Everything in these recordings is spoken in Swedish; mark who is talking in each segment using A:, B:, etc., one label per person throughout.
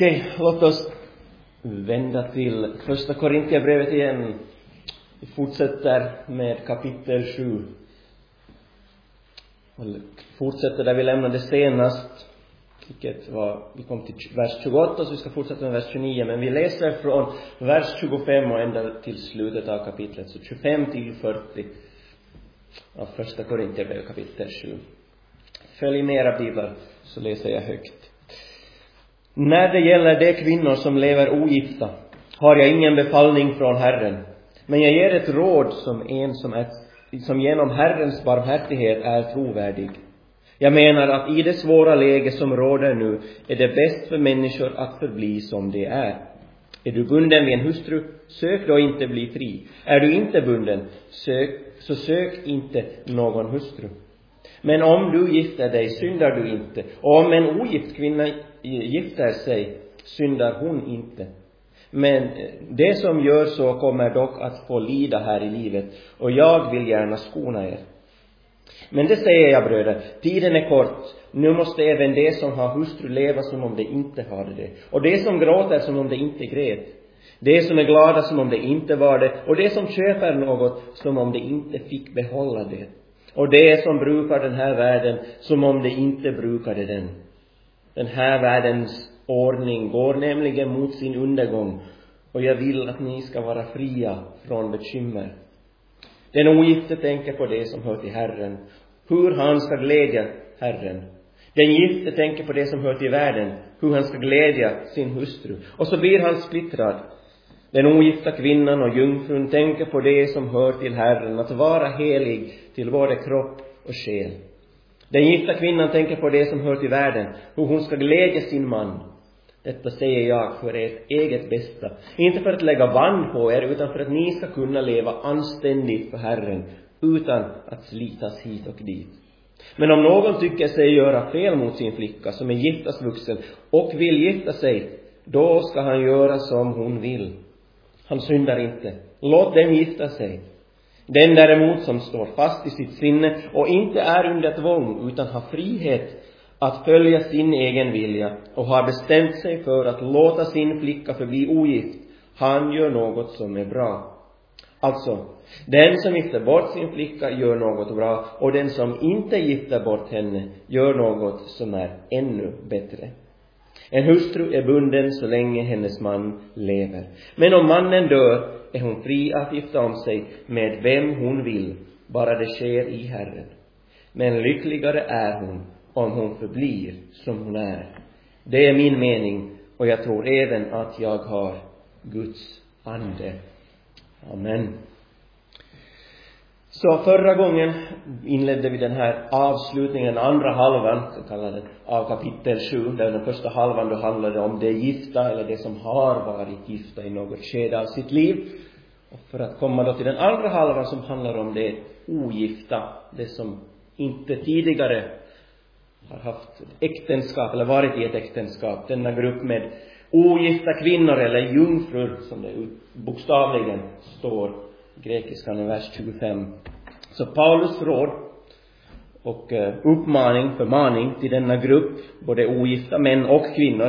A: Okej, låt oss vända till första Korintierbrevet igen. Vi fortsätter med kapitel 7. Och fortsätter där vi lämnade senast. Vi kom till vers 28, så vi ska fortsätta med vers 29. Men vi läser från vers 25 och ända till slutet av kapitlet. Så 25 till 40 av första Korintierbrevet kapitel 7. Följ med era biblar så läser jag högt. När det gäller de kvinnor som lever ogifta har jag ingen befallning från Herren. Men jag ger ett råd som genom Herrens barmhärtighet är trovärdig. Jag menar att i det svåra läge som råder nu är det bäst för människor att förbli som de är. Är du bunden vid en hustru, sök då inte bli fri. Är du inte bunden, sök inte någon hustru. Men om du gifter dig, syndar du inte. Och om en ogift kvinna gifter sig, syndar hon inte. Men det som gör så kommer dock att få lida här i livet. Och jag vill gärna skona er. Men det säger jag, bröder, tiden är kort. Nu måste även de som har hustru leva som om de inte hade det. Och de som gråter som om de inte grät. De som är glada som om de inte var det. Och de som köper något som om de inte fick behålla det. Och de som brukar den här världen som om de inte brukade den. Den här världens ordning går nämligen mot sin undergång. Och jag vill att ni ska vara fria från bekymmer. Den ogifte tänker på det som hör till Herren, hur han ska glädja Herren. Den gifte tänker på det som hör till världen, hur han ska glädja sin hustru. Och så blir han splittrad. Den ogifta kvinnan och jungfrun tänker på det som hör till Herren, att vara helig till både kropp och själ. Den gifta kvinnan tänker på det som hör till världen, hur hon ska glädja sin man. Detta säger jag för ert eget bästa. Inte för att lägga band på er, utan för att ni ska kunna leva anständigt för Herren, utan att slitas hit och dit. Men om någon tycker sig göra fel mot sin flicka som är giftasvuxen och vill gifta sig, då ska han göra som hon vill. Han syndar inte. Låt dem gifta sig. Den däremot som står fast i sitt sinne och inte är under tvång utan har frihet att följa sin egen vilja och har bestämt sig för att låta sin flicka förbli ogift, han gör något som är bra. Alltså, den som gifter bort sin flicka gör något bra, och den som inte gifter bort henne gör något som är ännu bättre. En hustru är bunden så länge hennes man lever. Men om mannen dör är hon fri att gifta om sig med vem hon vill, bara det sker i Herren. Men lyckligare är hon om hon förblir som hon är. Det är min mening, och jag tror även att jag har Guds ande. Amen. Så förra gången inledde vi den här avslutningen, andra halvan, så kallade, av kapitel 7. Där den första halvan då handlade om det gifta, eller det som har varit gifta i något skede av sitt liv. Och för att komma då till den andra halvan som handlar om det ogifta, det som inte tidigare har haft äktenskap eller varit i ett äktenskap. Denna grupp med ogifta kvinnor eller jungfrur, som det bokstavligen står i grekiskan i vers 25. Så Paulus råd och förmaning till denna grupp, både ogifta män och kvinnor,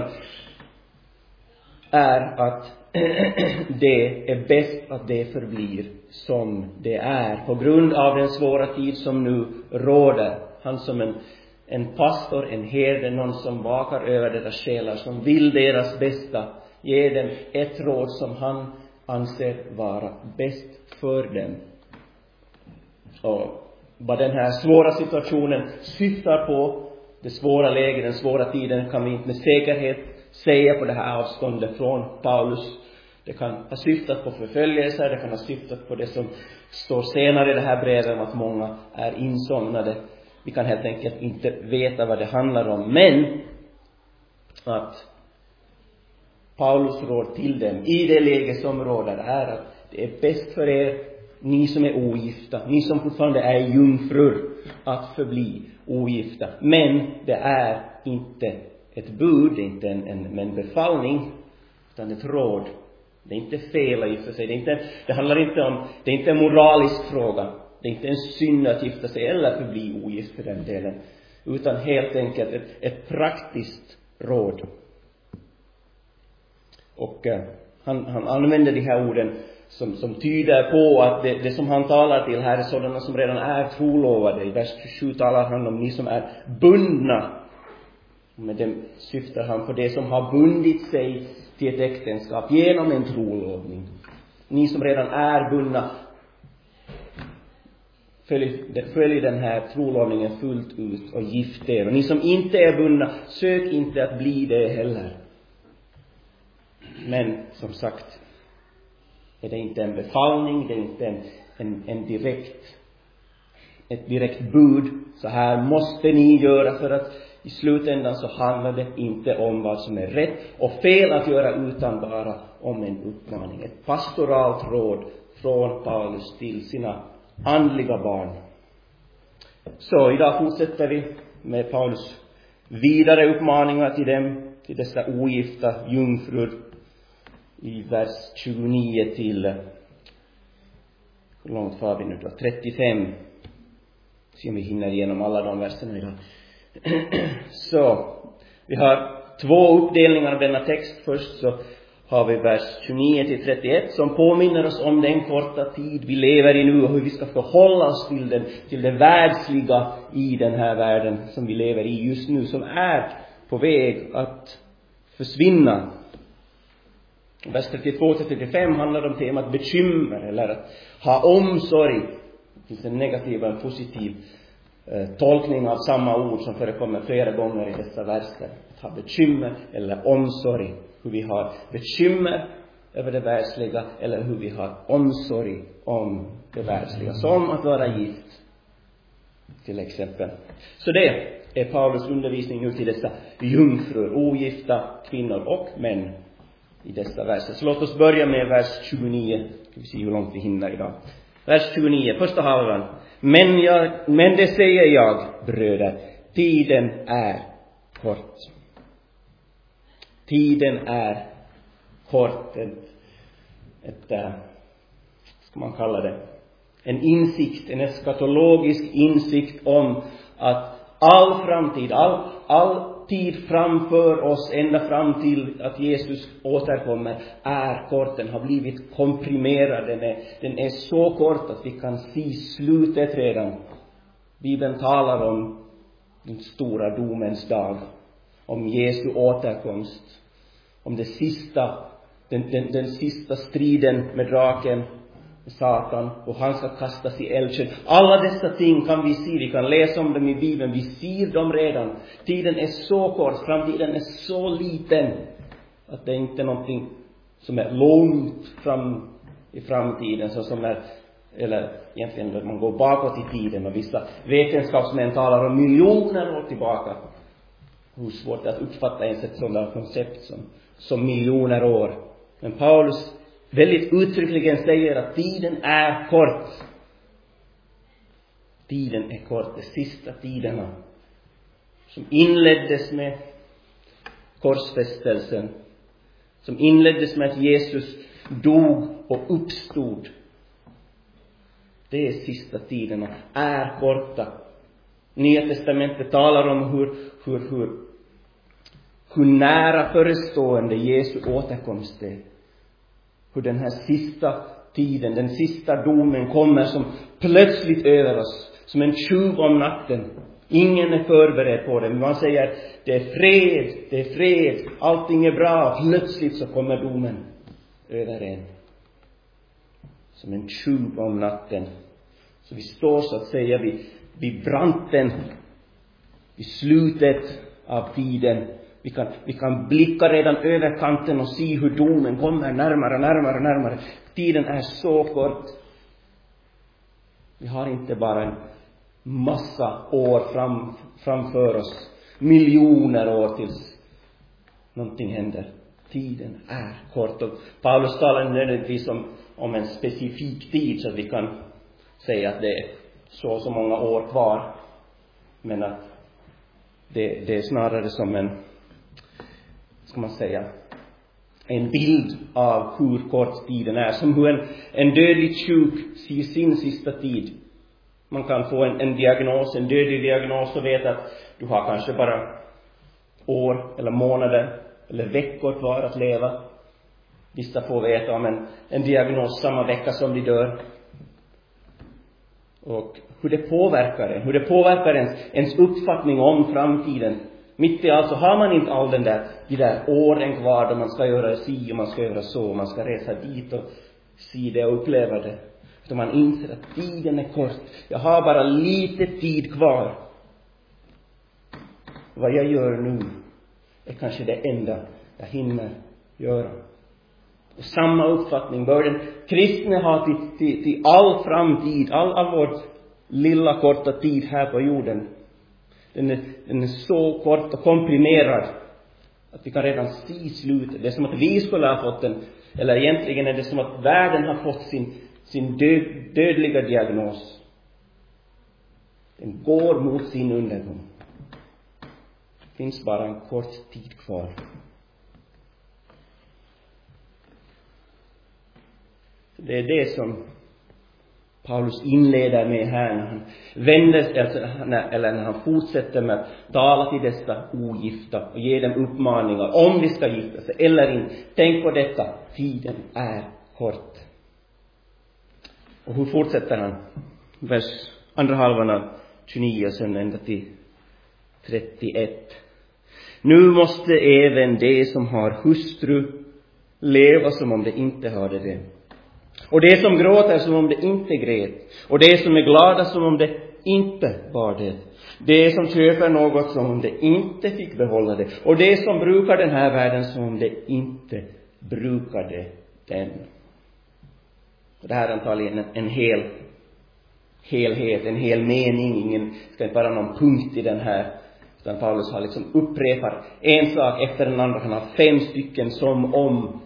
A: är att det är bäst att det förblir som det är på grund av den svåra tid som nu råder. Han som en pastor, en herde, någon som vakar över deras själar, som vill deras bästa, ger dem ett råd som han anser vara bäst för dem. Och vad den här svåra situationen syftar på, det svåra läget, den svåra tiden, kan vi inte med säkerhet säga på det här avståndet från Paulus. Det kan ha syftat på förföljelser, det kan ha syftat på det som står senare i det här brevet, att många är insomnade. Vi kan helt enkelt inte veta vad det handlar om. Men att Paulus råd till dem i det läge som råder är att det är bäst för er, ni som är ogifta, ni som fortfarande är jungfrur, att förbli ogifta. Men det är inte ett bud, det är inte en befallning, utan ett råd. Det är inte fel att gifta sig. Det handlar inte om, det är inte en moralisk fråga. Det är inte en synd att gifta sig eller förbli ogift för den delen. Utan helt enkelt ett praktiskt råd. Och han använder de här orden som tyder på att det som han talar till här är sådana som redan är trolovade. I vers 27 talar han om ni som är bundna. Med det syftar han på det som har bundit sig till ett äktenskap genom en trolovning. Ni som redan är bundna, följ den här trolovningen fullt ut och gift er. Och ni som inte är bundna, sök inte att bli det heller. Men som sagt, är det inte en befallning, det är inte ett direkt bud. Så här måste ni göra, för att i slutändan så handlar det inte om vad som är rätt och fel att göra, utan bara om en uppmaning. Ett pastoralt råd från Paulus till sina andliga barn. Så idag fortsätter vi med Paulus vidare uppmaningar till dem, till dessa ogifta jungfrur, i vers 29 till, hur långt var vi nu då? 35. Se om vi hinner igenom alla de verserna idag. Så vi har 2 uppdelningar av denna text. Först så har vi vers 29 till 31 som påminner oss om den korta tid vi lever i nu och hur vi ska förhålla oss till det världsliga i den här världen som vi lever i just nu, som är på väg att försvinna. Vers 32-35 handlar om temat bekymmer, eller att ha omsorg. Det finns en negativ och en positiv tolkning av samma ord som förekommer flera gånger i dessa verser. Att ha bekymmer eller omsorg. Hur vi har bekymmer över det världsliga eller hur vi har omsorg om det världsliga. Som att vara gift, till exempel. Så det är Paulus undervisning nu till dessa jungfrur, ogifta kvinnor och män i dessa verser. Så låt oss börja med vers 29. Ska vi se hur långt vi hinner idag. Vers 29, första halvan. Men det säger jag, bröder, tiden är kort. Tiden är kort. Ska man kalla det, en insikt, en eskatologisk insikt om att all framtid, all tid framför oss, ända fram till att Jesus återkommer, är kort. Den har blivit komprimerad. Den är så kort att vi kan se slutet redan. Bibeln talar om den stora domens dag, om Jesu återkomst, om den sista striden med draken, Satan, och han ska kastas i eldsjön. Alla dessa ting kan vi se, vi kan läsa om dem i Bibeln, vi ser dem redan. Tiden är så kort, framtiden är så liten att det är inte någonting som är långt fram i framtiden, så som är, eller egentligen man går bakåt i tiden, och vissa vetenskapsmän talar om miljoner år tillbaka. Hur svårt det är att uppfatta ens ett sådant koncept som miljoner år. Men Paulus väldigt uttryckligen säger att tiden är kort. Tiden är kort, de sista tiderna som inleddes med korsfästelsen, som inleddes med att Jesus dog och uppstod. Det är sista tiderna, är korta. Nya testamentet talar om hur nära förestående Jesu återkomst är. Hur den här sista tiden, den sista domen kommer som plötsligt över oss, som en tjuv om natten. Ingen är förberedd på det, men man säger det är fred, allting är bra. Plötsligt så kommer domen över en. Som en tjuv om natten. Så vi står så att säga vid branten, vid slutet av tiden. Vi kan blicka redan över kanten och se hur domen kommer närmare. Tiden är så kort. Vi har inte bara en massa år framför oss, miljoner år tills någonting händer. Tiden är kort. Och Paulus talar nödvändigtvis om en specifik tid, så att vi kan säga att det är så många år kvar. Men att det är snarare som en, ska man säga, en bild av hur kort tiden är. Som hur en dödligt sjuk ser sin sista tid. Man kan få en diagnos, en dödlig diagnos, och veta att du har kanske bara år eller månader eller veckor kvar att leva. Vissa får veta om en diagnos samma vecka som de dör. Och hur det påverkar ens uppfattning om framtiden. Mitt i allt så har man inte all de där åren kvar då man ska göra si och man ska göra så. Och man ska resa dit och se det och uppleva det. Utan man inser att tiden är kort. Jag har bara lite tid kvar. Vad jag gör nu är kanske det enda jag hinner göra. Och samma uppfattning bör den kristne ha till all framtid, all vår lilla korta tid här på jorden. Den är så kort och komprimerad att vi kan redan se slutet. Det är som att vi skulle ha fått den, eller egentligen är det som att världen har fått sin dödliga diagnos. Den går mot sin undergång. Det finns bara en kort tid kvar. Det är det som Paulus inleder med här när han när han fortsätter med att tala till dessa ogifta och ge dem uppmaningar om de ska gifta sig eller inte. Tänk på detta, tiden är kort. Och hur fortsätter han? Andra halvan av 29 och sen ända till 31. Nu måste även de som har hustru leva som om de inte hade det. Och det som gråter som om det inte grät. Och det som är glada som om det inte var det. Det som köper något som om det inte fick behålla det. Och det som brukar den här världen som om det inte brukade den. Och det här är antagligen en helhet, en hel mening. Det ska inte vara någon punkt i den här. Utan Paulus har liksom upprepar en sak efter den andra. Han har 5 stycken som om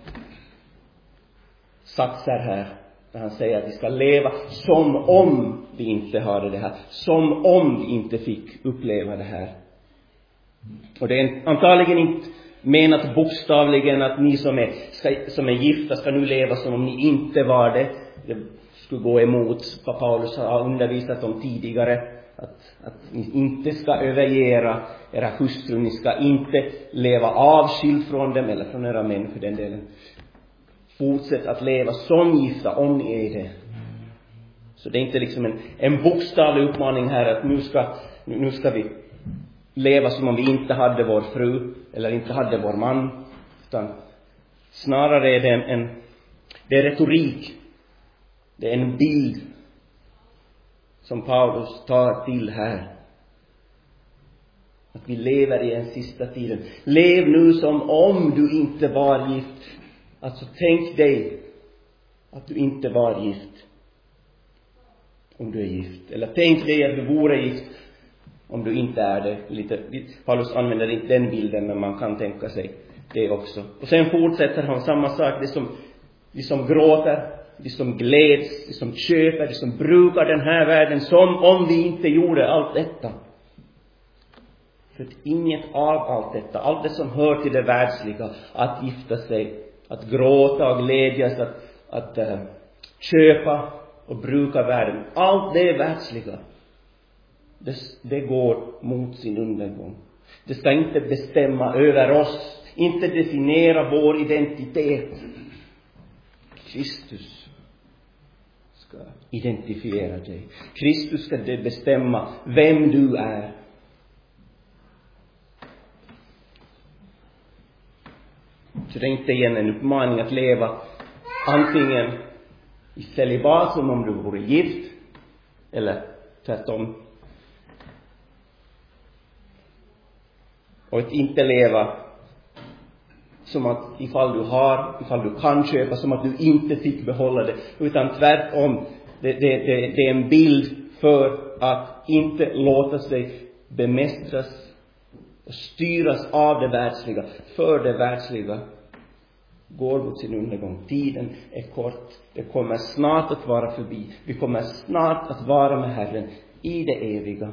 A: satser här. Där han säger att vi ska leva som om vi inte hade det här. Som om vi inte fick uppleva det här. Och det är antagligen inte menat bokstavligen att ni som är gifta ska nu leva som om ni inte var det. Det skulle gå emot vad Paulus har undervisat om tidigare. Att ni inte ska överge era hustrur. Ni ska inte leva avskild från dem eller från era män för den delen. Fortsätt att leva som gifta om ni är det. Så det är inte liksom en bokstavlig uppmaning här att nu ska vi leva som om vi inte hade vår fru eller inte hade vår man. Utan snarare är det är retorik. Det är en bild som Paulus tar till här. Att vi lever i en sista tiden. Lev nu som om du inte var gift. Alltså tänk dig att du inte var gift om du är gift. Eller tänk dig att du vore gift om du inte är det. Paulus använder inte den bilden, men man kan tänka sig det också. Och sen fortsätter han samma sak. De som gråter, de som gläds, de som köper, de som brukar den här världen som om vi inte gjorde allt detta. För att inget av allt detta, allt det som hör till det världsliga, att gifta sig, att gråta och glädjas, att köpa och bruka världen. Allt det världsliga, det går mot sin undergång. Det ska inte bestämma över oss, inte definiera vår identitet. Kristus ska identifiera dig. Kristus ska bestämma vem du är. Så det är inte igen en uppmaning att leva antingen i celibat som om du vore gift, eller tvärtom. Och att inte leva som att ifall du kan köpa, som att du inte fick behålla det. Utan tvärtom, det är en bild för att inte låta sig bemästras och styras av det världsliga. För det världsliga går mot sin undergång. Tiden är kort. Det kommer snart att vara förbi. Vi kommer snart att vara med Herren i det eviga.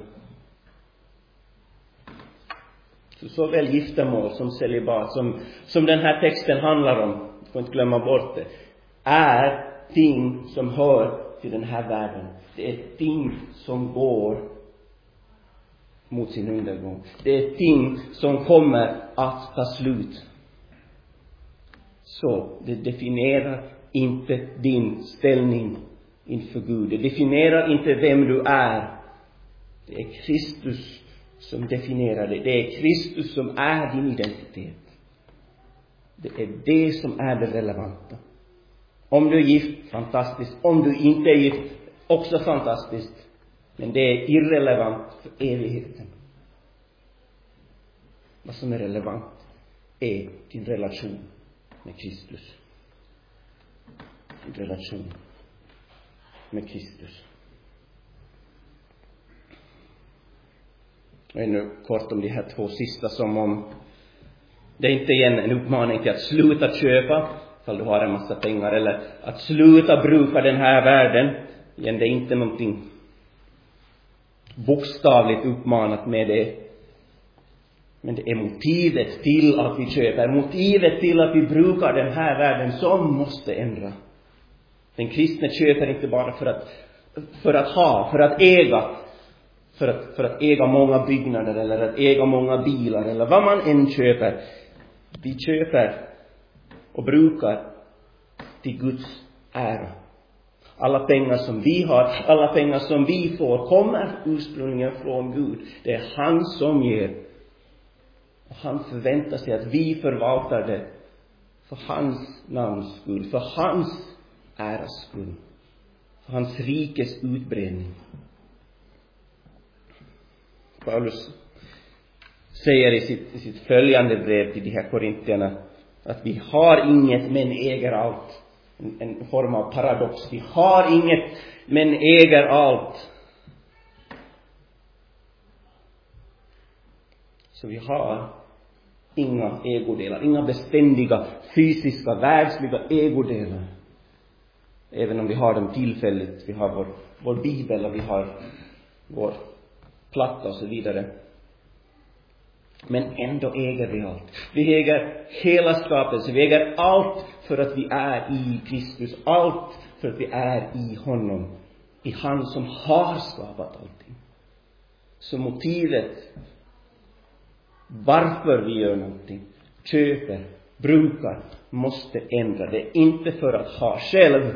A: Så såväl giftermål som celibat, som den här texten handlar om, får inte glömma bort det, är ting som hör till den här världen. Det är ting som går mot sin undergång. Det är ting som kommer att ta slut. Så det definierar inte din ställning inför Gud. Det definierar inte vem du är. Det är Kristus som definierar det. Det är Kristus som är din identitet. Det är det som är det relevanta. Om du är gift, fantastiskt. Om du inte är gift, också fantastiskt. Men det är irrelevant för evigheten. Vad som är relevant är din relation med Kristus. Din relation med Kristus. Och ännu kort om de här två sista, som om det är inte igen en uppmaning till att sluta köpa ifall du har en massa pengar, eller att sluta bruka den här världen. Igen, det är inte någonting bokstavligt uppmanat med det. Men det är motivet till att vi köper, motivet till att vi brukar den här världen som måste ändra. Den kristne köper inte bara för att äga. För att äga många byggnader eller att äga många bilar eller vad man än köper. Vi köper och brukar till Guds ära. Alla pengar som vi har, alla pengar som vi får kommer ursprungligen från Gud. Det är han som ger. Och han förväntar sig att vi förvaltar det för hans namns skull, för hans äras skull, för hans rikes utbredning. Paulus säger i sitt följande brev till de här korintierna att vi har inget men äger allt. En form av paradox. Vi har inget men äger allt. Så vi har inga ägodelar, inga beständiga, fysiska, världsliga ägodelar. Även om vi har dem tillfälligt. Vi har vår bibel och vi har vår platta och så vidare. Men ändå äger vi allt. Vi äger hela skapelsen. Vi äger allt för att vi är i Kristus. Allt för att vi är i honom. I han som har skapat allting. Så motivet varför vi gör någonting, köper, brukar, måste ändra. Det är inte för att ha själv,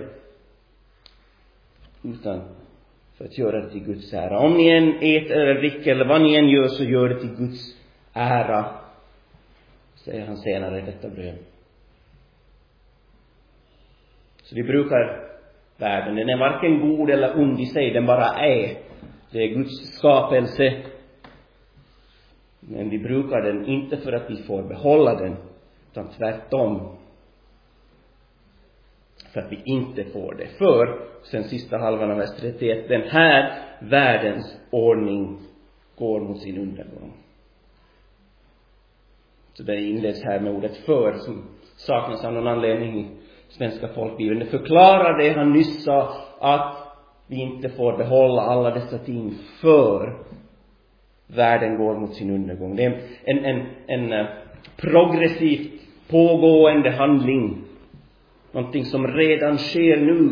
A: utan för att göra det till Guds ära. Om ni än äter eller dricker eller vad ni än gör, så gör det till Guds ära, säger han senare i detta brev. Så vi brukar världen. Den är varken god eller ond i sig, den bara är. Det är Guds skapelse. Men vi brukar den inte för att vi får behålla den, utan tvärtom för att vi inte får det. För, sen sista halvan av vers 31, den här världens ordning går mot sin undergång. Så det inleds här med ordet för, som saknas av någon anledning i svenska folkbibeln. Det förklarar det han nyss sa, att vi inte får behålla alla dessa ting för världen går mot sin undergång. Det är en progressivt pågående handling. Någonting som redan sker nu.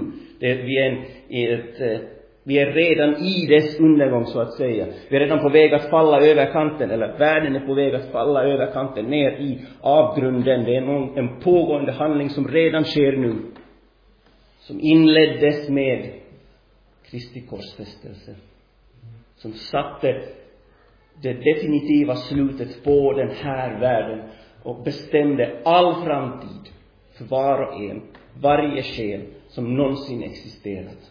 A: Vi är redan i dess undergång, så att säga. Vi är redan på väg att falla över kanten. Eller världen är på väg att falla över kanten ner i avgrunden. Det är en pågående handling som redan sker nu. Som inleddes med Kristi korsfästelse. Som satte det definitiva slutet på den här världen. Och bestämde all framtid för var och en. Varje själ som någonsin existerat.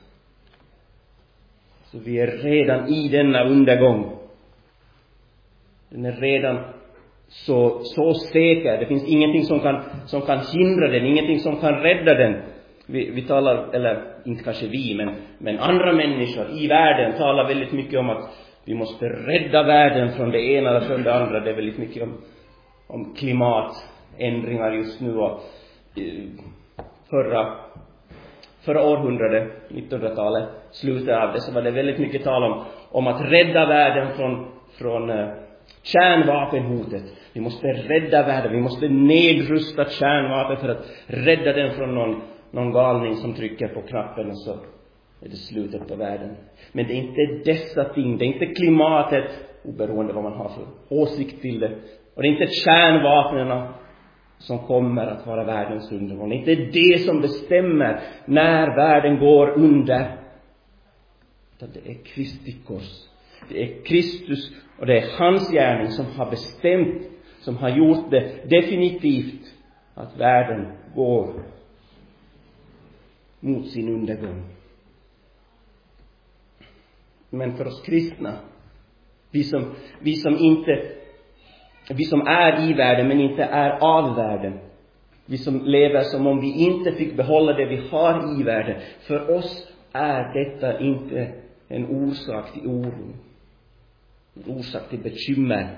A: Så vi är redan i denna undergång. Den är redan så säker. Det finns ingenting som kan hindra den. Ingenting som kan rädda den. Vi talar, eller inte kanske vi, men andra människor i världen talar väldigt mycket om att vi måste rädda världen från det ena eller från det andra. Det är väldigt mycket om klimatändringar just nu. Och förra århundradet, 1900-talet, slutet av det, så var det väldigt mycket tal om att rädda världen från kärnvapenhotet. Vi måste rädda världen, vi måste nedrusta kärnvapen för att rädda den från någon galning som trycker på knappen, och så är det slutet på världen. Men det är inte dessa ting, det är inte klimatet, oberoende vad man har för åsikt till det. Och det är inte kärnvapnen, som kommer att vara världens undergång. Det är inte det som bestämmer när världen går under. Det är Kristi kors. Det är Kristus och det är hans gärning som har bestämt, som har gjort det definitivt att världen går mot sin undergång. Men för oss kristna, vi som är i världen men inte är av världen, vi som lever som om vi inte fick behålla det vi har i världen, för oss är detta inte en orsak till oro, en orsak till bekymmer.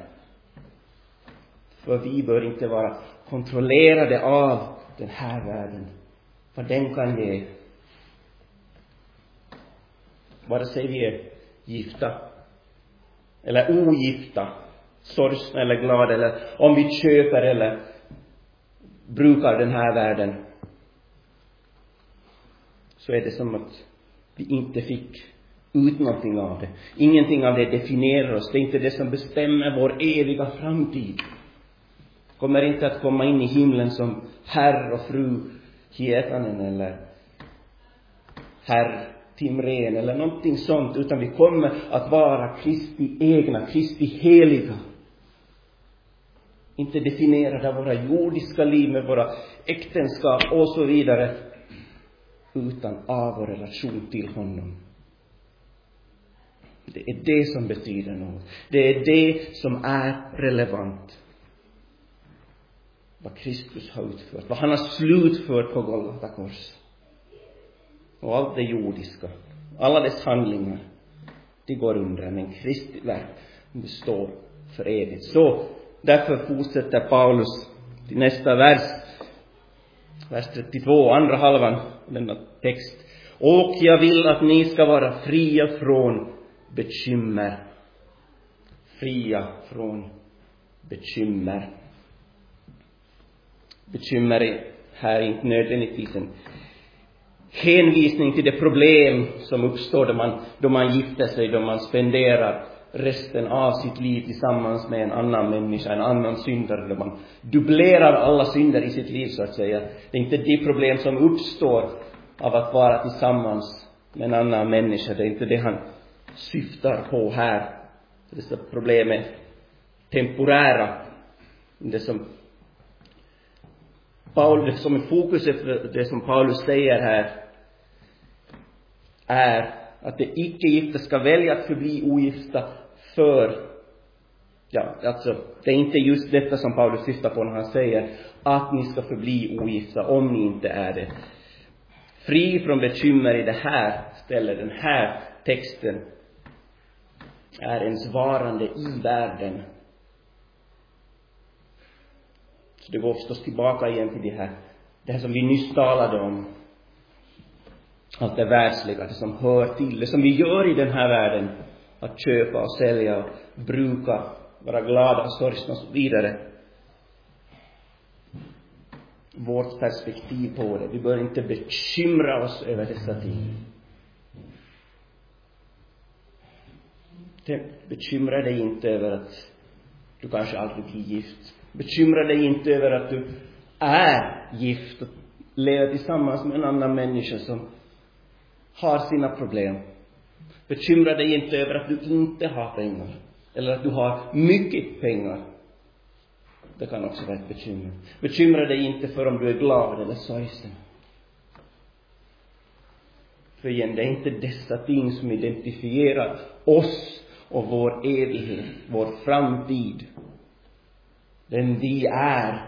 A: För vi bör inte vara kontrollerade av den här världen, vad den kan ge. Vare sig vi är gifta eller ogifta, sorgsna eller glada, eller om vi köper eller brukar den här världen, så är det som att vi inte fick ut någonting av det. Ingenting av det definierar oss. Det är inte det som bestämmer vår eviga framtid. Kommer inte att komma in i himlen som herr och fru Hietanen eller herr Timren eller någonting sånt, utan vi kommer att vara Kristi egna, Kristi heliga. Inte definierade av våra jordiska liv med våra äktenskap och så vidare, utan av vår relation till honom. Det är det som betyder något. Det är det som är relevant. Vad Kristus har utfört, vad han har slutfört på Golgata kors. Och allt det jordiska, alla dess handlingar, det går under, men Kristi verk består för evigt. Så därför fortsätter Paulus till nästa vers 32, andra halvan denna text. Och jag vill att ni ska vara fria från bekymmer. Fria från bekymmer. Bekymmer är här inte nödvändigtvis en hänvisning till det problem som uppstår då man gifter sig, då man spenderar resten av sitt liv tillsammans med en annan människa, en annan syndare, då man dubblerar alla synder i sitt liv så att säga. Det är inte det problem som uppstår av att vara tillsammans med en annan människa. Det är inte det han syftar på här. Dessa problem är temporära. Det som är fokuset för det som Paulus säger här är att det icke-gifta ska välja att förbli ogifta det är inte just detta som Paulus syftar på när han säger att ni ska förbli ogifta om ni inte är det. Fri från bekymmer i det här stället, den här texten, är ens varande i världen. Så det går förstås tillbaka igen till det här som vi nyss talade om. Allt det världsliga, det som hör till, det som vi gör i den här världen. Att köpa och sälja, bruka, vara glada och sorgsna och så vidare. Vårt perspektiv på det. Vi bör inte bekymra oss över dessa ting. Bekymra dig inte över att du kanske aldrig blir gift. Bekymra dig inte över att du är gift och lever tillsammans med en annan människa som har sina problem. Bekymra dig inte över att du inte har pengar. Eller att du har mycket pengar. Det kan också vara ett bekymmer. Bekymra dig inte för om du är glad eller sorgsen. För igen, det är inte dessa ting som identifierar oss och vår evighet, vår framtid. Den vi är.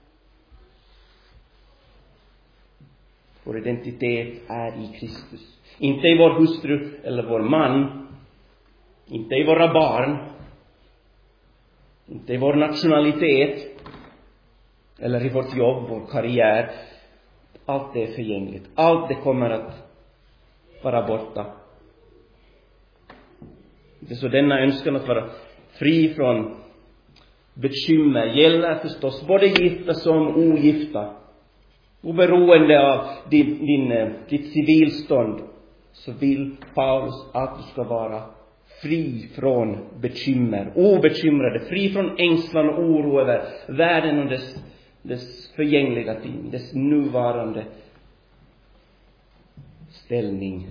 A: Vår identitet är i Kristus. Inte i vår hustru eller vår man. Inte i våra barn. Inte i vår nationalitet. Eller i vårt jobb, vår karriär. Allt det är förgängligt. Allt det kommer att vara borta. Det är så denna önskan att vara fri från bekymmer gäller förstås både gifta som ogifta. Oberoende av ditt civilstånd så vill Paulus att du ska vara fri från bekymmer, obekymrade, fri från ängslan och oro över världen och dess dess förgängliga ting, dess nuvarande ställning.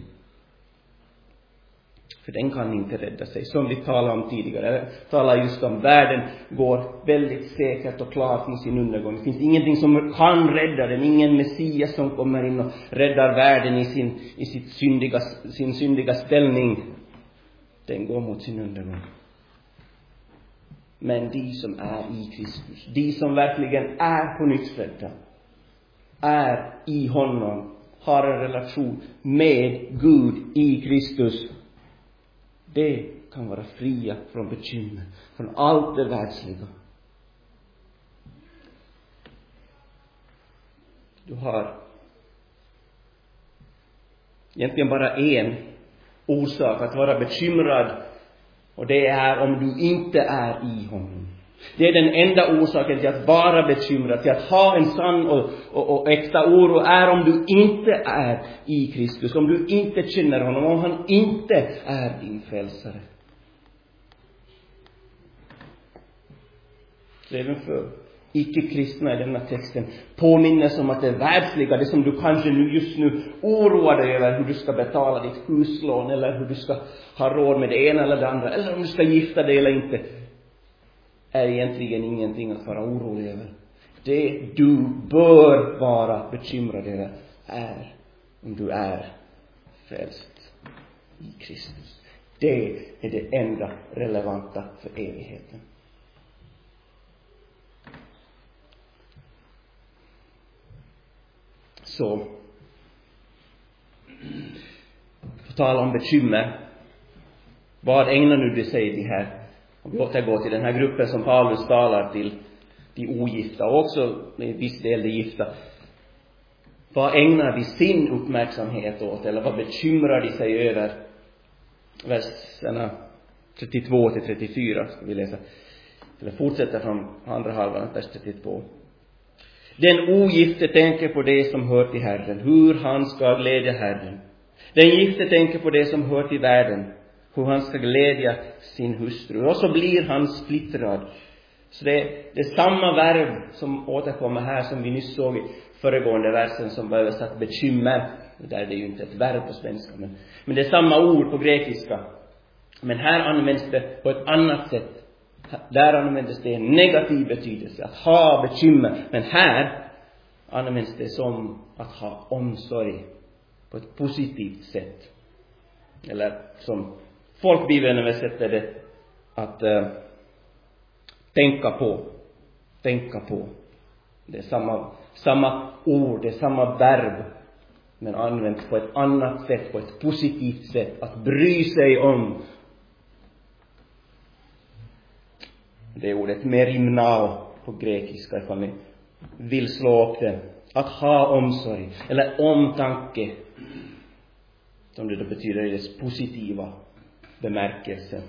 A: För den kan inte rädda sig. Som vi talade om tidigare. Jag talade just om världen går väldigt säkert och klart mot sin undergång. Det finns ingenting som kan rädda den. Ingen Messias som kommer in och räddar världen i sin syndiga ställning. Den går mot sin undergång. Men de som är i Kristus, de som verkligen är på nytt födda, är i honom, har en relation med Gud i Kristus, det kan vara fria från bekymmer, från allt det världsliga. Du har egentligen bara en orsak att vara bekymrad, och det är om du inte är i honom. Det är den enda orsaken till att vara bekymrad, till att ha en sann och äkta oro, är om du inte är i Kristus, om du inte känner honom, om han inte är din frälsare. Så även för icke-kristna i denna texten påminner om att det världsliga, det som du kanske just nu oroar dig över, hur du ska betala ditt huslån, eller hur du ska ha råd med det ena eller det andra, eller om du ska gifta dig eller inte, är egentligen ingenting att vara orolig över. Det du bör vara bekymrad över är om du är frälst i Kristus. Det är det enda relevanta för evigheten. Så, på tal om bekymmer, vad ägnar nu det sig de här? Om vi återgår till den här gruppen som Paulus talar till, de ogifta och också med viss del de gifta. Vad ägnar de sin uppmärksamhet åt, eller vad bekymrar de sig över? Verserna 32 till 34 ska vi läsa. Eller fortsätta från andra halvan, vers 32. Den ogifte tänker på det som hör till Herren, hur han ska glädja Herren. Den gifte tänker på det som hör till världen, hur han ska glädja sin hustru. Och så blir han splittrad. Så det är samma verb som återkommer här som vi nyss såg i föregående versen, som var översatt bekymmer. Där är det ju inte ett verb på svenska, men det är samma ord på grekiska. Men här används det på ett annat sätt. Där används det en negativ betydelse, att ha bekymmer. Men här används det som att ha omsorg på ett positivt sätt. Eller som folkbibeln översätter det, att tänka på. Tänka på. Det är samma ord, det är samma verb, men används på ett annat sätt, på ett positivt sätt. Att bry sig om. Det är ordet merimnao på grekiska, ifall ni vill slå upp det. Att ha omsorg, eller omtanke, som det då betyder i dess positiva bemärkelse.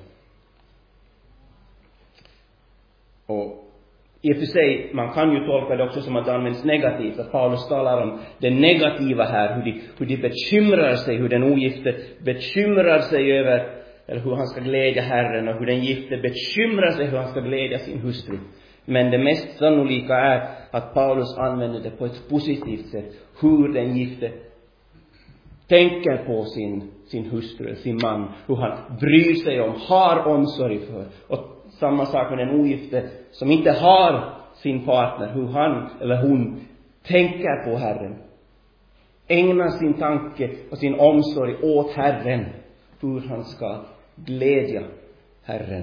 A: Och i och för sig, man kan ju tolka det också som att det används negativt. Att Paulus talar om det negativa här, hur de bekymrar sig, hur den ogifte bekymrar sig över, eller hur han ska glädja Herren, och hur den gifte bekymrar sig hur han ska glädja sin hustru. Men det mest sannolika är att Paulus använder det på ett positivt sätt. Hur den gifte tänker på sin hustru, sin man. Hur han bryr sig om, har omsorg för. Och samma sak med den ogifte som inte har sin partner. Hur han eller hon tänker på Herren. Ägnar sin tanke och sin omsorg åt Herren. Hur han ska glädja Herren.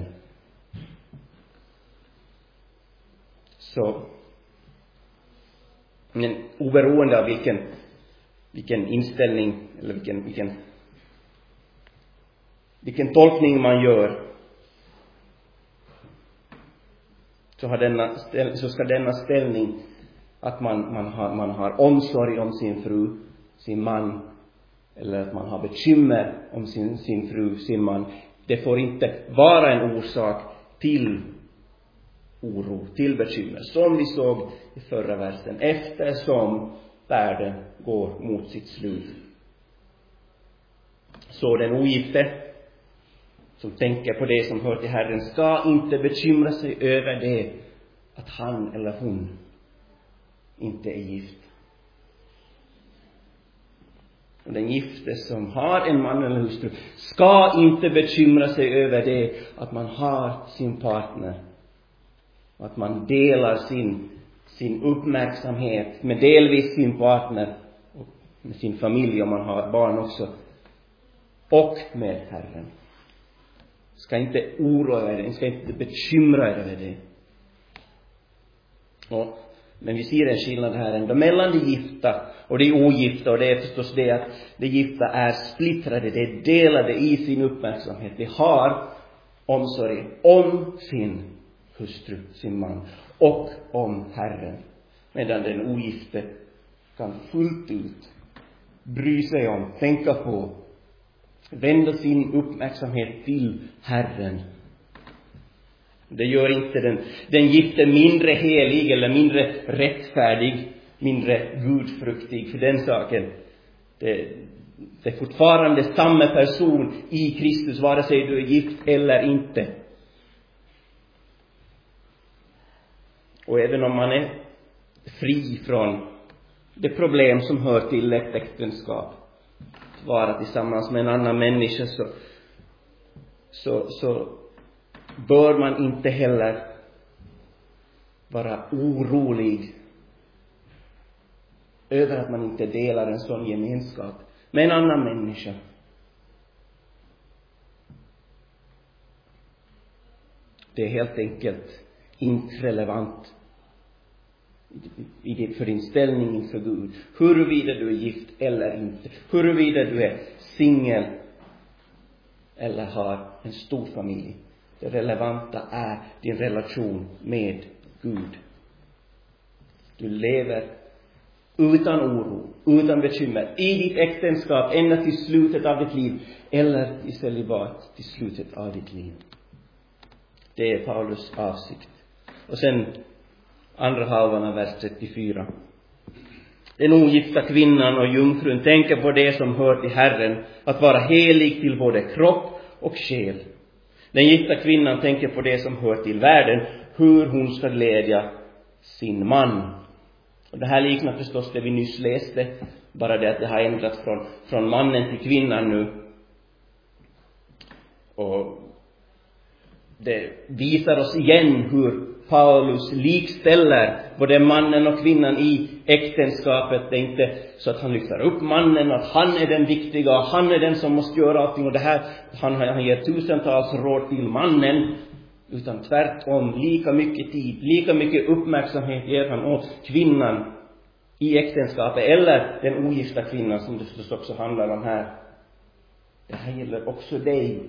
A: Så, men oberoende av vilken inställning eller vilken tolkning man gör, så ska denna ställning, att man har omsorg om sin fru, sin man, eller att man har bekymmer om sin fru, sin man, det får inte vara en orsak till oro, till bekymmer, som vi såg i förra versen, eftersom världen går mot sitt slut. Så den ogifte som tänker på det som hör till Herren ska inte bekymra sig över det, att han eller hon inte är gift. Och den gifte som har en man eller hustru ska inte bekymra sig över det att man har sin partner. Och att man delar sin uppmärksamhet med delvis sin partner och med sin familj om man har barn också. Och med Herren. Ska inte oroa er, ska inte bekymra er över det. Men vi ser en skillnad här ändå mellan det gifta och det ogifta. Och det är förstås det att det gifta är splittrade, det är delade i sin uppmärksamhet. Det har omsorg om sin hustru, sin man och om Herren. Medan den ogifte kan fullt ut bry sig om, tänka på, vända sin uppmärksamhet till Herren. Det gör inte den gifte mindre helig eller mindre rättfärdig, mindre gudfruktig för den saken. Det är fortfarande samma person i Kristus, vare sig du är gift eller inte. Och även om man är fri från det problem som hör till ett äktenskap, att vara tillsammans med en annan människa, så bör man inte heller vara orolig över att man inte delar en sån gemenskap med en annan människa. Det är helt enkelt inte relevant för din ställning inför Gud. Huruvida du är gift eller inte. Huruvida du är singel eller har en stor familj. Det relevanta är din relation med Gud. Du lever utan oro, utan bekymmer i ditt äktenskap ända till slutet av ditt liv, eller i celibat till slutet av ditt liv. Det är Paulus avsikt. Och sen andra halvan av vers 34. Den ogifta kvinnan och jungfrun tänker på det som hör till Herren, att vara helig till både kropp och själ. Den gifta kvinnan tänker på det som hör till världen, hur hon ska glädja sin man. Och det här liknar förstås det vi nyss läste, bara det att det har ändrats från mannen till kvinnan nu. Och det visar oss igen hur Paulus likställer både mannen och kvinnan i äktenskapet. Det är inte så att han lyfter upp mannen, att han är den viktiga och han är den som måste göra allting. Och det här, han ger tusentals råd till mannen. Utan tvärtom, lika mycket tid, lika mycket uppmärksamhet ger han åt kvinnan i äktenskapet. Eller den ogifta kvinnan som det förstås också handlar om här. Det här gäller också dig.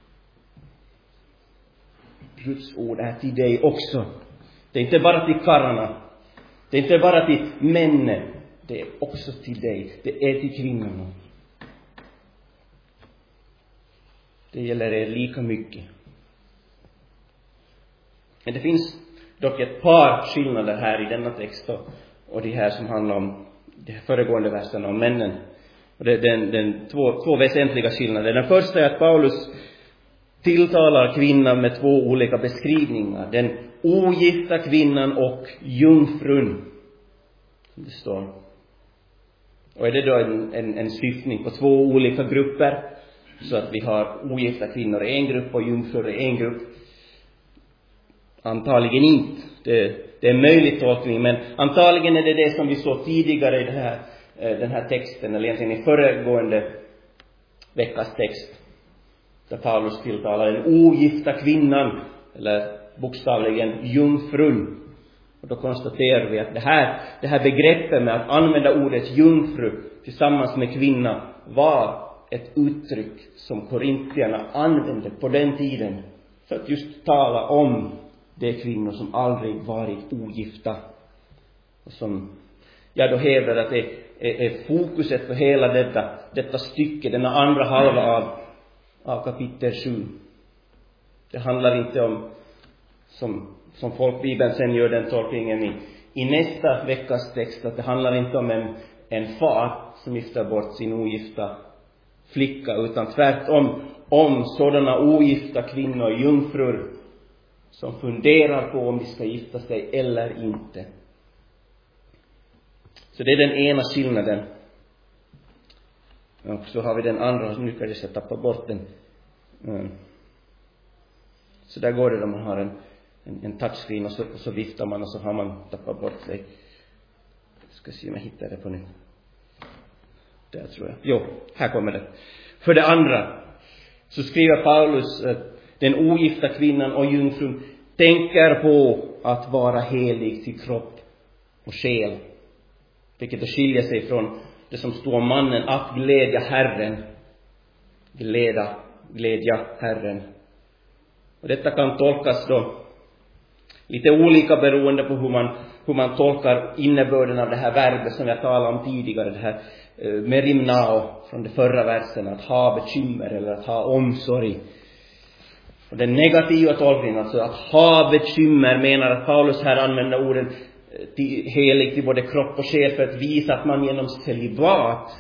A: Guds ord är till dig också. Det är inte bara till karlarna. Det är inte bara till männen. Det är också till dig. Det är till kvinnorna. Det gäller er lika mycket. Men det finns dock ett par skillnader här i denna text. Och det här som handlar om de föregående verserna om männen. Och det är två väsentliga skillnader. Den första är att Paulus tilltalar kvinnan med två olika beskrivningar. Den ogifta kvinnan och jungfrun. Som det står. Och är det då en syftning på två olika grupper. Så att vi har ogifta kvinnor i en grupp och jungfrur i en grupp. Antagligen inte. Det är möjligt tolkning. Men antagligen är det som vi såg tidigare i den här texten. Eller egentligen i föregående veckas text. Där Paulus tilltalar den ogifta kvinnan, eller bokstavligen jungfrun. Och då konstaterar vi att det här begreppet med att använda ordet jungfru tillsammans med kvinna var ett uttryck som korintierna använde på den tiden. För att just tala om de kvinnor som aldrig varit ogifta. Och som då hävdar att det är fokuset för hela detta stycke, denna andra halva av kapitel 7. Det handlar inte om, som folkbibeln sen gör den tolkningen i nästa veckas text, att det handlar inte om en far som gifter bort sin ogifta flicka, utan tvärtom om sådana ogifta kvinnor, jungfrur, som funderar på om de ska gifta sig eller inte. Så det är den ena skillnaden. Och så har vi den andra, nu kan jag tappa bort den. Så där går det om man har en touchscreen och så viftar man och så har man tappat bort sig. Jag ska se om jag hittar det på nu. Där tror jag. Jo, här kommer det. För det andra så skriver Paulus att den ogifta kvinnan och jungfrun tänker på att vara helig till kropp och själ. Vilket det skiljer sig från det som står om mannen, att glädja Herren. Glädja Herren. Och detta kan tolkas då lite olika beroende på hur man tolkar innebörden av det här verbet som jag talade om tidigare. Det här merimnao från det förra versen, att ha bekymmer eller att ha omsorg. Och den negativa tolkningen, alltså att ha bekymmer, menar att Paulus här använder orden helig till både kropp och själ för att visa att man genom celibat,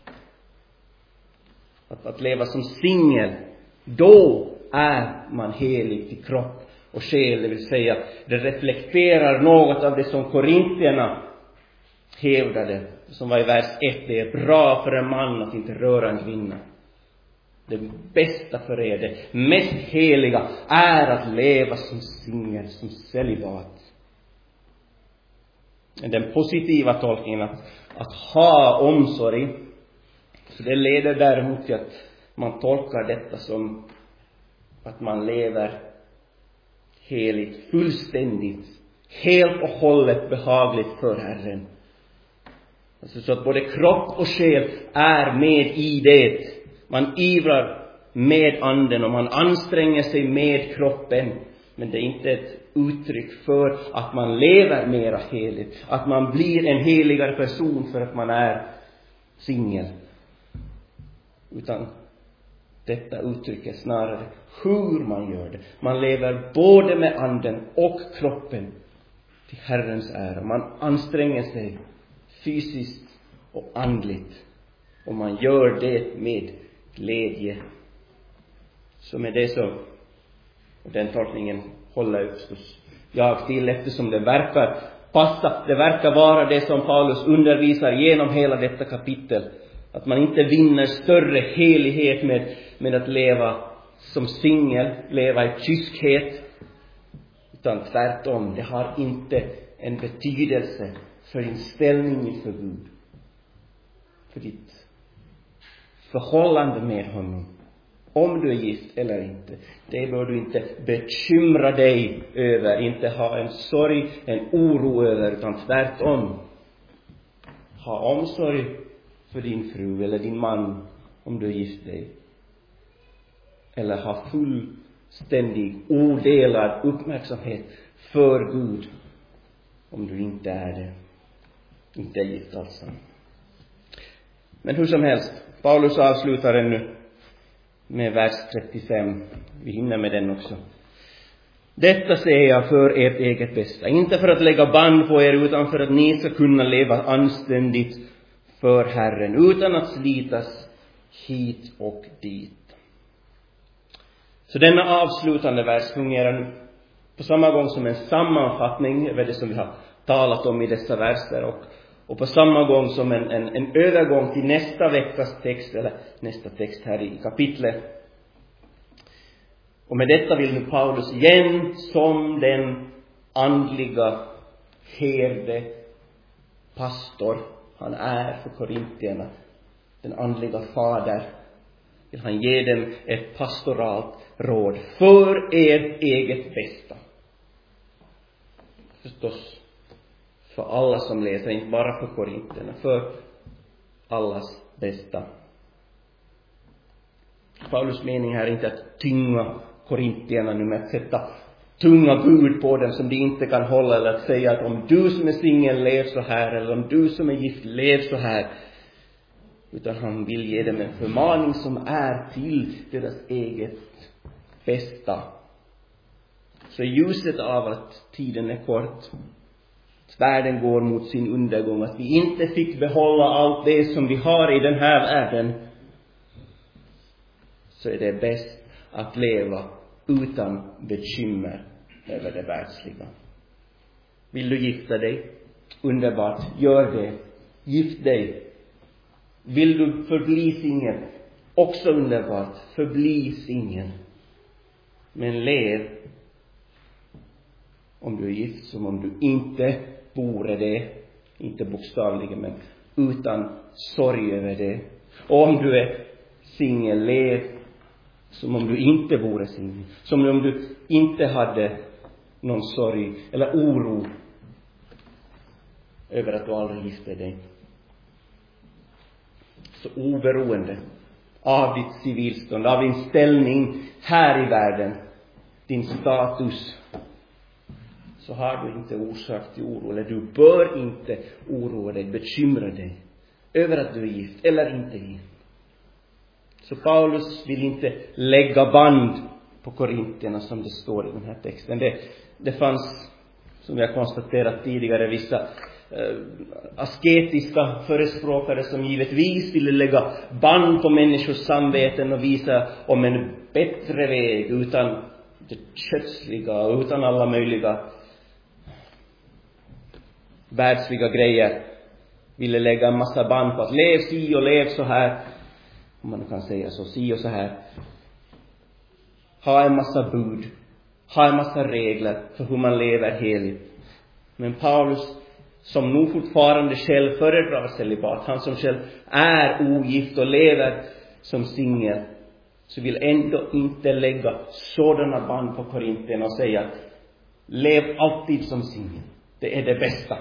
A: att leva som singel, då är man helig till kropp och själ. Det vill säga, det reflekterar något av det som korintierna hävdade, som var i vers 1. Det är bra för en man att inte röra en kvinna. Det bästa för er, det mest heliga är att leva som singel, som celibat. Den positiva tolkningen att ha omsorg, så det leder däremot till att man tolkar detta som att man lever heligt, fullständigt, helt och hållet behagligt för Herren. Alltså så att både kropp och själ är med i det. Man ivrar med anden och man anstränger sig med kroppen. Men det är inte ett uttryck för att man lever mera heligt. Att man blir en heligare person för att man är singel. Utan detta uttrycker snarare hur man gör det. Man lever både med anden och kroppen till Herrens ära. Man anstränger sig fysiskt och andligt. Och man gör det med glädje. Så med det så, och den tolkningen håller jag till, eftersom det verkar passa. Det verkar vara det som Paulus undervisar genom hela detta kapitel. Att man inte vinner större helighet med att leva som singel, leva i kyskhet. Utan tvärtom, det har inte en betydelse för din ställning inför Gud. För ditt förhållande med honom. Om du är gift eller inte. Det bör du inte bekymra dig över. Inte ha en sorg, en oro över. Utan tvärtom. Ha omsorg för din fru eller din man om du är gift dig. Eller ha fullständig, odelad uppmärksamhet för Gud om du inte är det. Inte är gift alltså. Men hur som helst, Paulus avslutar ännu med vers 35. Vi hinner med den också. Detta säger jag för ert eget bästa. Inte för att lägga band på er, utan för att ni ska kunna leva anständigt för Herren, utan att slitas hit och dit. Så denna avslutande vers fungerar nu på samma gång som en sammanfattning över det som vi har talat om i dessa verser, och på samma gång som en övergång till nästa veckas text, eller nästa text här i kapitlet. Och med detta vill nu Paulus igen, som den andliga herde, pastor han är för korintierna, den andliga fader, vill han ge dem ett pastoralt råd för ert eget bästa. Förstås för alla som läser, inte bara för korintierna, för allas bästa. Paulus mening här är inte att tynga korintierna nu med att sätta tunga bud på dem som de inte kan hålla, eller att säga att om du som är singel lev så här, eller om du som är gift lev så här. Utan han vill ge dem en förmaning som är till deras eget bästa. Så i ljuset av att tiden är kort, att världen går mot sin undergång, att vi inte fick behålla allt det som vi har i den här världen, så är det bäst att leva utan bekymmer över det världsliga. Vill du gifta dig? Underbart, gör det. gift dig. Vill du förbli singel? Också underbart. Förbli singel. Men lev, om du är gift, som om du inte vore det. Inte bokstavligen, men utan sorg över det. Och om du är singel, lev som om du inte vore singel. Som om du inte hade någon sorg eller oro över att du aldrig gifte dig. Så oberoende av ditt civilstånd, av din ställning här i världen, din status, så har du inte orsak till oro, eller du bör inte oroa dig, bekymra dig över att du är gift eller inte gift. Så Paulus vill inte lägga band på korintierna, som det står i den här texten. Det fanns, som vi har konstaterat tidigare, vissa asketiska förespråkare som givetvis ville lägga band på människors samveten och visa om en bättre väg utan det kötsliga och utan alla möjliga världsliga grejer. Ville lägga en massa band på att lev si och lev så här, om man kan säga så, si och så här. Ha en massa bud, ha en massa regler för hur man lever heligt. Men Paulus, som nog fortfarande själv föredrar celibat, han som själv är ogift och lever som singel, så vill ändå inte lägga sådana band på korintierna och säga att lev alltid som singel, det är det bästa.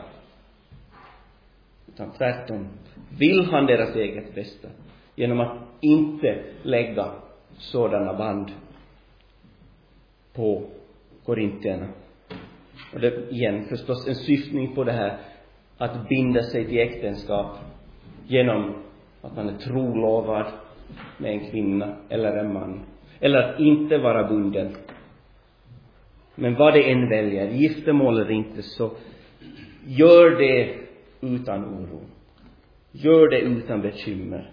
A: Utan tvärtom vill han deras eget bästa genom att inte lägga sådana band på korintierna. Och det är igen förstås en syftning på det här att binda sig till äktenskap genom att man är trolovad med en kvinna eller en man, eller att inte vara bunden. Men vad det än väljer, giftermål eller inte, så gör det utan oro. Gör det utan bekymmer.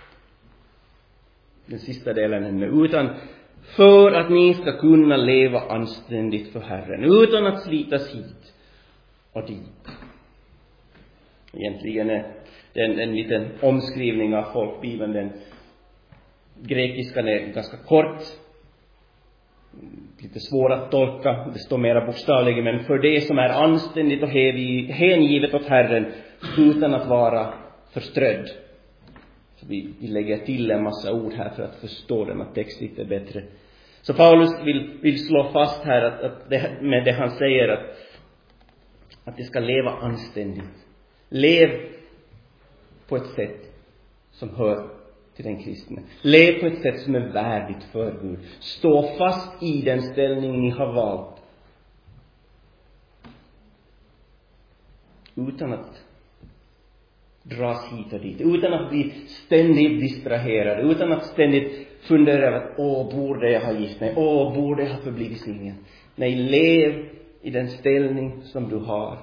A: Den sista delen är nu, utan för att ni ska kunna leva anständigt för Herren, utan att slitas hit och dit. Egentligen är det en liten omskrivning av folkbibeln. Den grekiskan är ganska kort, lite svår att tolka, det står mera bokstavligen, men för det som är anständigt och hängivet åt Herren utan att vara förströdd. Så vi lägger till en massa ord här för att förstå denna text lite bättre. Så Paulus vill slå fast här att med det han säger att det ska leva anständigt. Lev på ett sätt som hör till den kristne. Lev på ett sätt som är värdigt för Gud. Stå fast i den ställning ni har valt. Utan att dras hit och dit. Utan att bli ständigt distraherade. Utan att ständigt fundera över att borde jag ha gift mig? Borde jag ha förblivit singel? Nej, lev i den ställning som du har.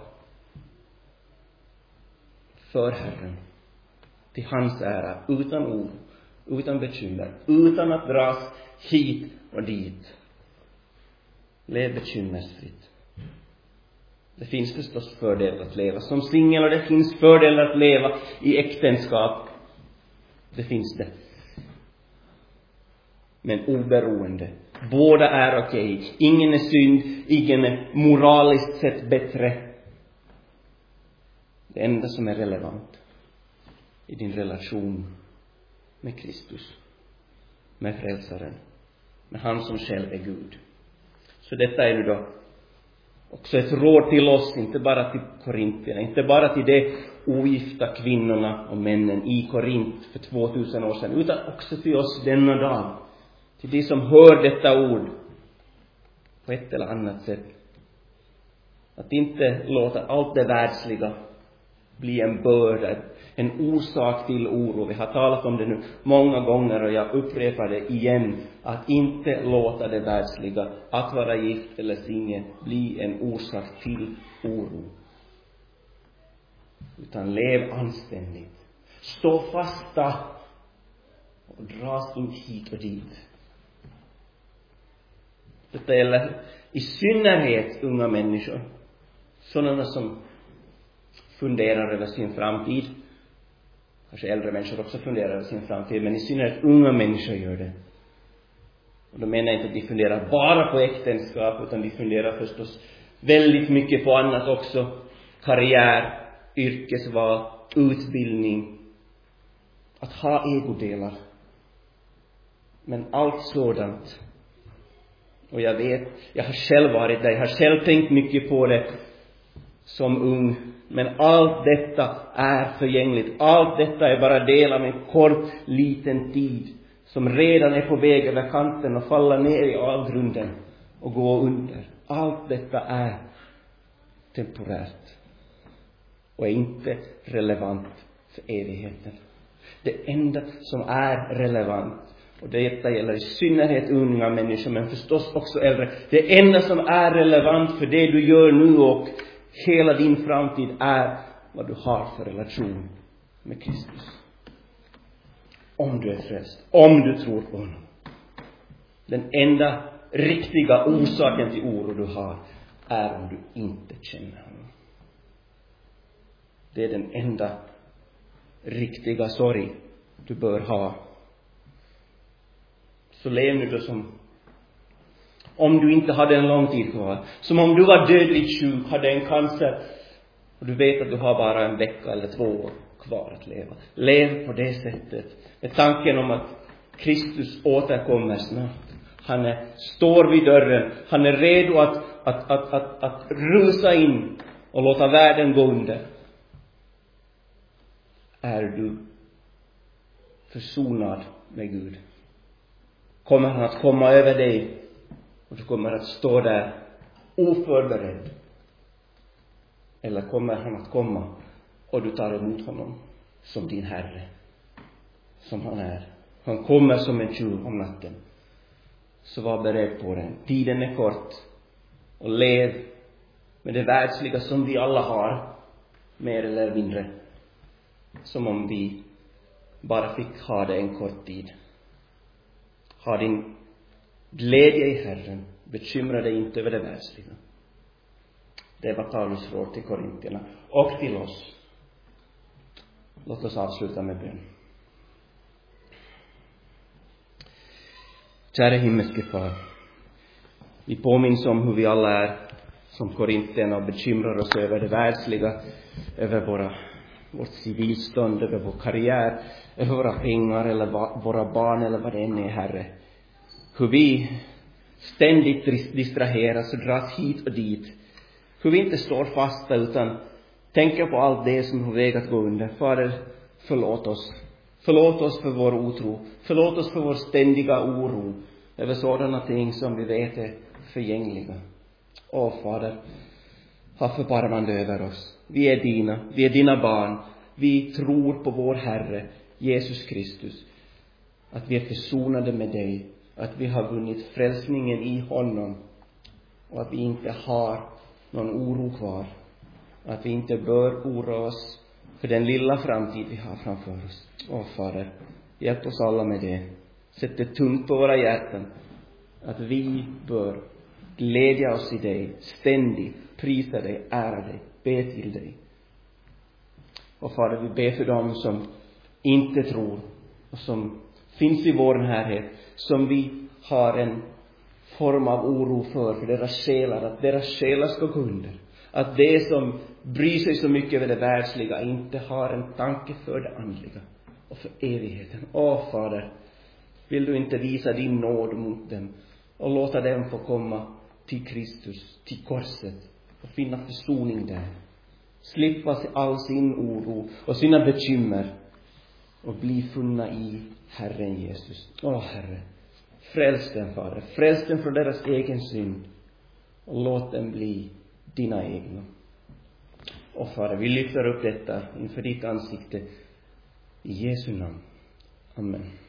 A: För Herren. Till hans ära. Utan ord. Utan bekymmer. Utan att dras hit och dit. Lev bekymmersfritt. Det finns förstås fördelar att leva som singel, och det finns fördelar att leva i äktenskap. Det finns det. Men oberoende. Båda är okej. Ingen är synd. Ingen är moraliskt sett bättre. Det enda som är relevant i din relation med Kristus, med frälsaren, med han som själv är Gud. Så detta är nu då också ett råd till oss, inte bara till korintierna, inte bara till de ogifta kvinnorna och männen i Korint för 2000 år sedan, utan också till oss denna dag, till de som hör detta ord på ett eller annat sätt. Att inte låta allt det världsliga bli en börda, en orsak till oro. Vi har talat om det nu många gånger, och jag upprepar det igen. Att inte låta det världsliga, att vara gift eller singel, bli en orsak till oro. Utan lev anständigt. Stå fasta och dras inte hit och dit. Detta gäller i synnerhet unga människor. Sådana som funderar över sin framtid. Kanske äldre människor också funderar över sin framtid, men i synnerhet unga människor gör det. Och då menar jag inte att de funderar bara på äktenskap, utan de funderar förstås väldigt mycket på annat också. Karriär, yrkesval, utbildning, att ha ägodelar. Men allt sådant, och jag vet, jag har själv varit där, jag har själv tänkt mycket på det som ung, men allt detta är förgängligt. Allt detta är bara del av en kort liten tid som redan är på väg över kanten och falla ner i avgrunden och gå under. Allt detta är temporärt och är inte relevant för evigheten. Det enda som är relevant, och detta gäller i synnerhet unga människor, men förstås också äldre, det enda som är relevant för det du gör nu och hela din framtid är vad du har för relation med Kristus. Om du är frälst, om du tror på honom. Den enda riktiga orsaken till oro du har är om du inte känner honom. Det är den enda riktiga sorg du bör ha. Så lev nu då som om du inte hade en lång tid kvar. Som om du var dödligt sjuk, hade en cancer och du vet att du har bara en vecka eller 2 år kvar att leva. Lev på det sättet med tanken om att Kristus återkommer snart. Han står vid dörren. Han är redo att rusa in och låta världen gå under. Är du försonad med Gud? Kommer han att komma över dig och du kommer att stå där oförberedd? Eller kommer han att komma och du tar emot honom som din Herre, som han är? Han kommer som en tjuv om natten. Så var beredd på den. Tiden är kort. Och lev med det världsliga som vi alla har, mer eller mindre, som om vi bara fick ha det en kort tid. Ha din glädje i Herren. Bekymra dig inte över det världsliga. Det var Paulus råd till korintierna och till oss. Låt oss avsluta med bön. Kära himmelske far, vi påminns om hur vi alla är som korintierna och bekymrar oss över det världsliga, över vårt civilstånd, över vår karriär, över våra pengar eller våra barn eller vad det än är, Herre. Hur vi ständigt distraheras och dras hit och dit. Hur vi inte står fasta utan tänker på allt det som har väg att gå under. Fader, förlåt oss. Förlåt oss för vår otro. Förlåt oss för vår ständiga oro över sådana ting som vi vet är förgängliga. Fader, ha förbarmande över oss. Vi är dina barn. Vi tror på vår Herre, Jesus Kristus. Att vi är försonade med dig. Att vi har vunnit frälsningen i honom. Och att vi inte har någon oro kvar. Att vi inte bör oroa oss för den lilla framtid vi har framför oss. Fader, hjälp oss alla med det. Sätt det tungt på våra hjärtan. Att vi bör glädja oss i dig. Ständigt prisa dig, ära dig, be till dig. Och Fader, vi ber för dem som inte tror. Och som finns i vår närhet. Som vi har en form av oro för deras själar. Att deras själar ska gå under. Att det som bryr sig så mycket över det världsliga inte har en tanke för det andliga och för evigheten. Fader, vill du inte visa din nåd mot dem och låta dem få komma till Kristus, till korset och finna försoning där. Slippa all sin oro och sina bekymmer och bli funna i Herren Jesus. Herre, fräls den, Fader. Fräls den från deras egen synd och låt dem bli dina egna. Fader, vi lyfter upp detta inför ditt ansikte i Jesu namn. Amen.